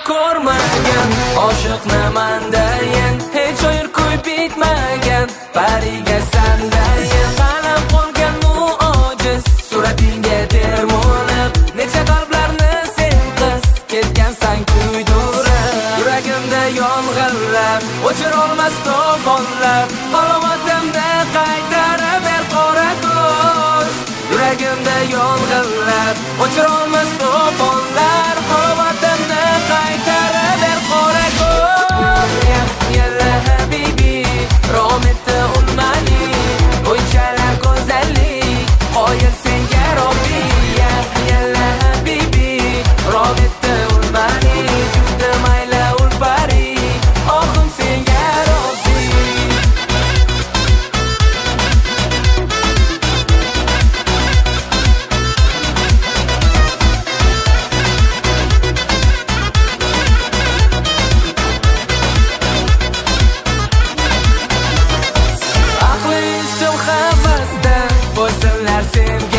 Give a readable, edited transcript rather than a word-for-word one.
ko'rmagan, oshiqni mandayin hech o'yir qo'yib bitmagan, pariga sandayin qalam qolgan muojiz, suratingga termulib necha qalblarni sen qiz ketgansan kuydirib, yuragimda yong'inlar o'chirolmas to'fonlar, halovatimni qaytarib ber qora ko'z, yuragimda yong'inlar o'chirolmas to'fonlar, halovatimni qaytarib ber qora ko'z. Yalla habibi rom etdi unmani, o'ychalar go'zallik qoyil senga robbi. Yalla habibi rom etdi unmani, juda mayla ulpari ohim senga robbi. Aqli ishim havasda bo'lsinlar senga